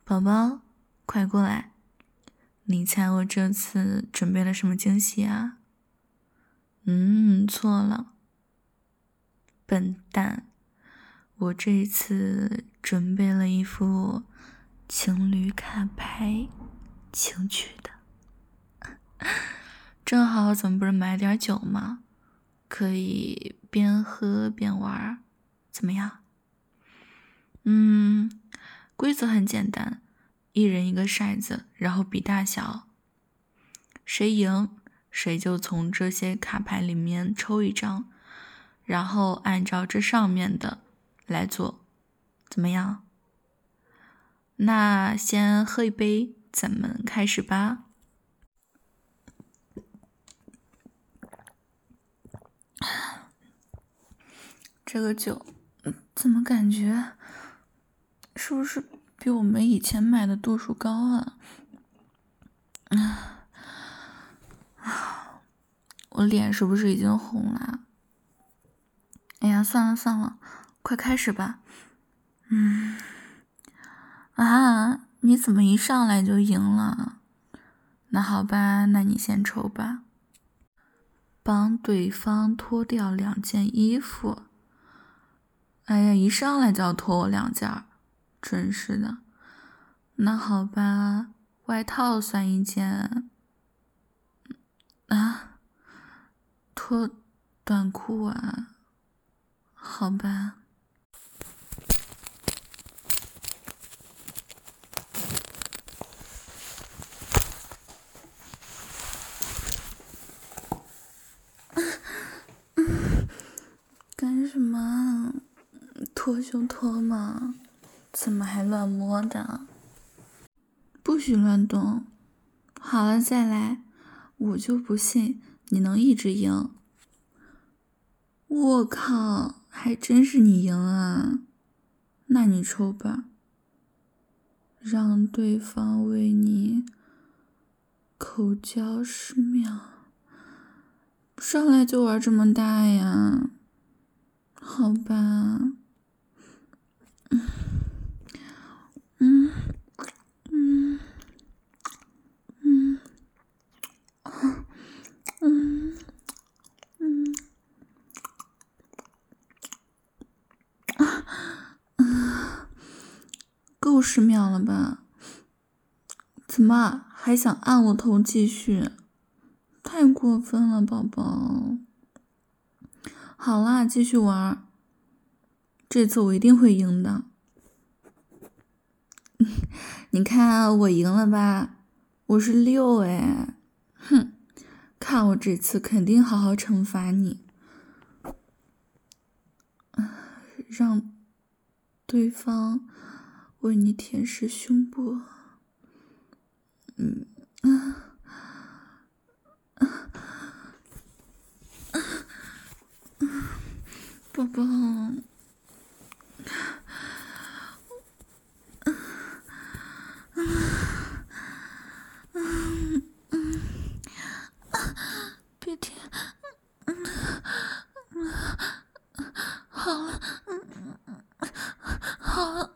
宝宝，快过来！你猜我这次准备了什么惊喜啊？错了，笨蛋！我这一次准备了一副情侣卡牌，情趣的。正好咱们不是买点酒吗？可以边喝边玩，怎么样？规则很简单，一人一个骰子，然后比大小，谁赢谁就从这些卡牌里面抽一张，然后按照这上面的来做，怎么样？那先喝一杯，咱们开始吧。这个酒怎么感觉是不是比我们以前买的度数高啊？我脸是不是已经红了？哎呀，算了算了，快开始吧。你怎么一上来就赢了？那好吧，那你先抽吧。帮对方脱掉2件衣服。哎呀，一上来就要脱我2件，真是的。那好吧，外套算1件。脱短裤啊？好吧。干什么？脱就脱嘛，怎么还乱摸的？不许乱动。好了，再来。我就不信你能一直赢。我靠，还真是你赢啊！那你抽吧，让对方为你口交10秒。上来就玩这么大呀？好吧。够10秒了吧？怎么还想按我头继续？太过分了，宝宝。好啦，继续玩。这次我一定会赢的。你看我赢了吧？我是6哎。看我这次肯定好好惩罚你。让对方为你舔舐胸部。宝宝。别舔。好了。好了。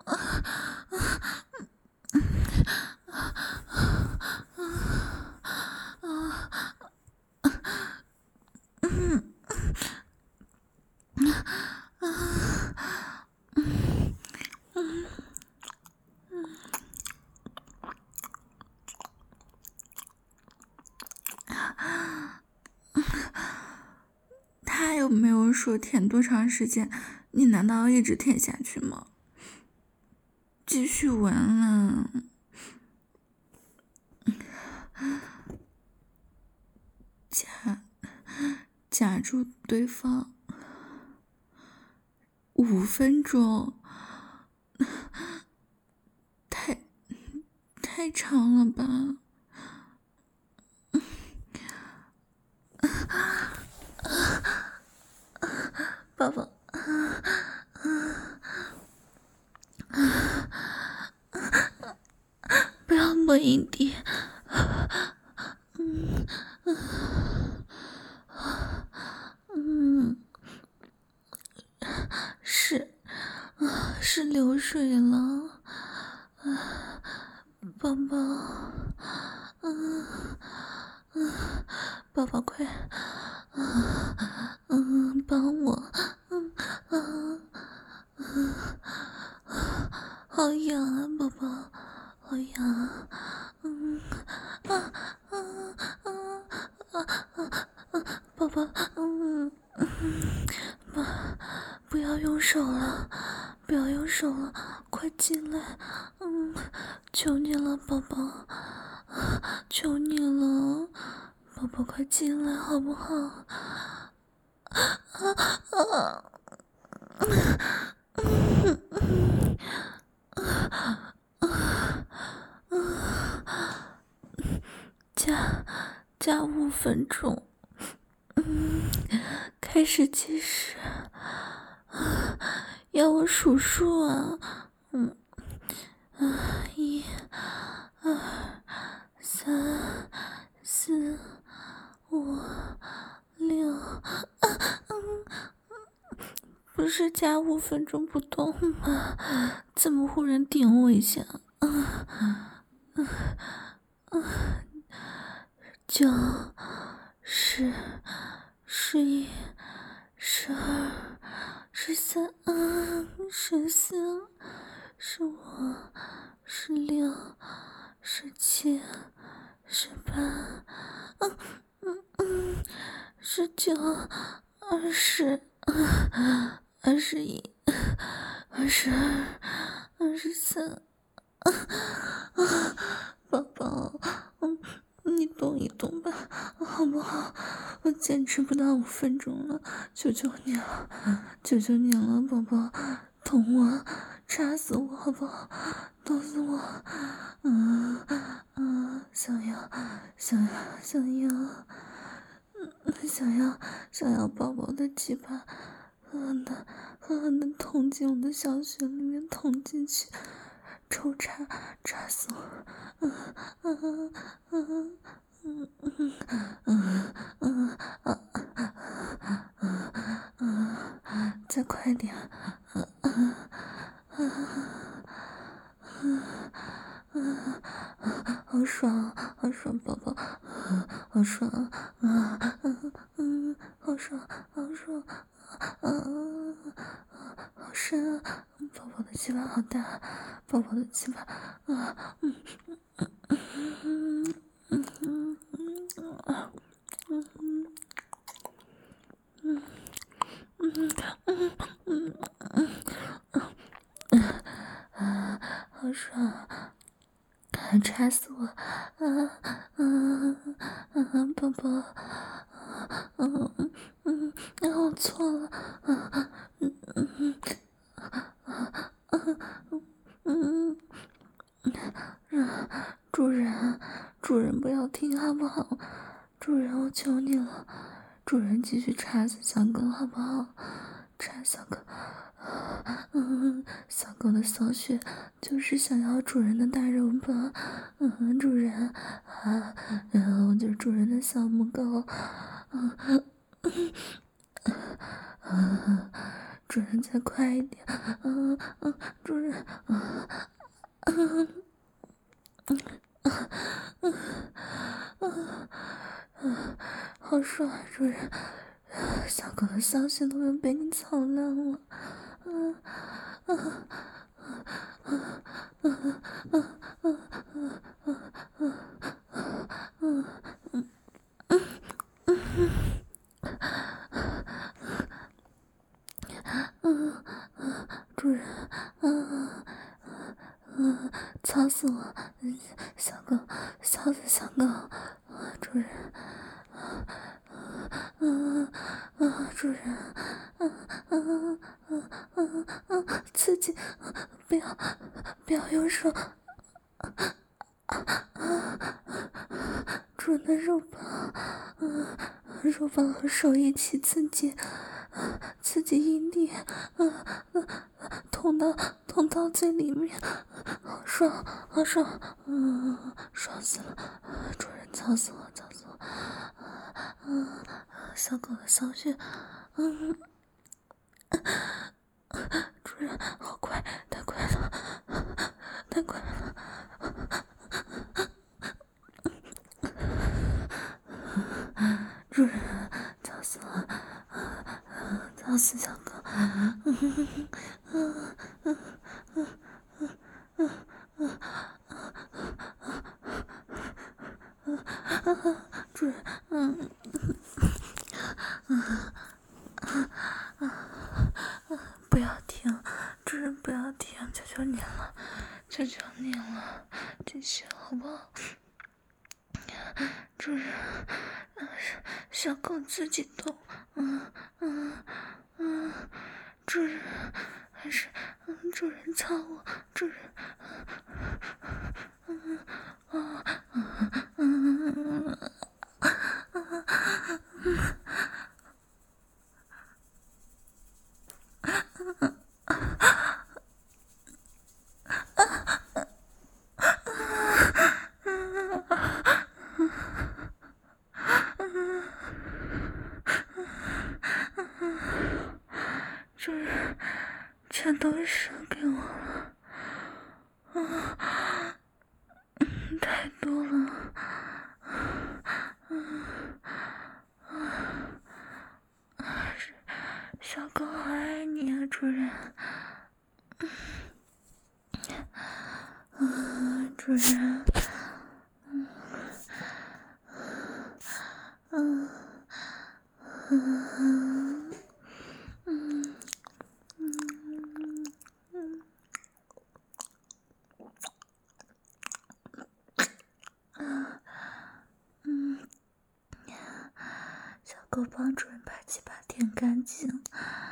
他又没有说舔多长时间，你难道要一直舔下去吗？继续闻了。夹住对方5分钟，太长了吧？宝宝。不要摸阴蒂。是流水了。 宝宝，宝宝快，帮我，好痒啊，宝宝，好痒啊，宝宝，不要用手了，不要用手了，快进来，求你了，宝宝，求你了，宝宝快进来好不好？加5分钟，开始计时，要我数数啊，1、2、3、4、5、6，不是加5分钟不动吗？怎么忽然顶我一下？9、10、11、12、13、14、15、16、17、18、19、20、21、22、23，宝宝，你动一动吧，好不好？我坚持不到5分钟了，求求你了，求求你了，宝宝，捅我，插死我，好不好？捅死我，想要，想要宝宝的鸡巴，狠狠的捅进我的小穴里面，捅进去，抽插死我，再快点，好爽，好爽，宝宝，好爽，好爽，好爽，好深啊！宝宝的鸡巴好大，宝宝的鸡巴好爽，插死我！宝宝，我错了，主人不要停好不好？主人，我求你了，主人继续插死小狗好不好？插小狗，小狗的骚穴就是想要主人的大肉棒，主人然后就是主人的小母狗，主人再快一点，主人，好爽啊，主人，小狗的骚穴都要被你操烂了，主人，操死我，小狗，操死小狗，主人，主人，刺激，不要用手，主人的肉棒，肉棒和手一起刺激阴蒂，捅到最里面，好爽，好爽，爽死了，主人操死我，小狗的骚穴，主人好快，太快了， 死小狗！主人，不要停，主人不要停，求求你了，求求你了，继续好不好？主人，小狗自己动，主人，还是主人操我，主人，主人，全都射给我了，太多了，小狗好爱你啊，主人，主人，小狗帮主人把鸡巴舔干净，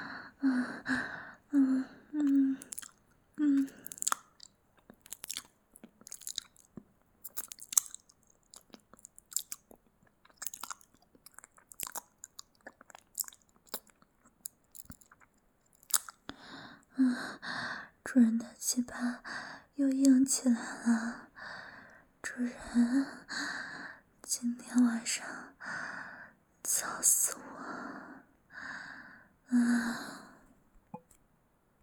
主人的鸡巴又硬起来了，主人，今天晚上操死我！